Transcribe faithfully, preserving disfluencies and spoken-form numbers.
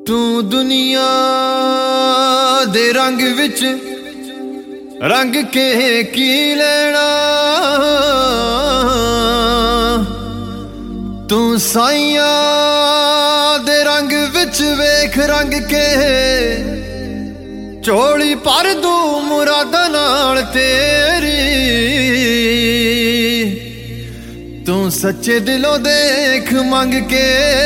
तू दुनिया दे रंग विच रंग के की लेना, तू साइया दे रंग विच वेख रंग के झोली भर दू मुरादा नाल तेरी। तू सच्चे दिलों देख मंग के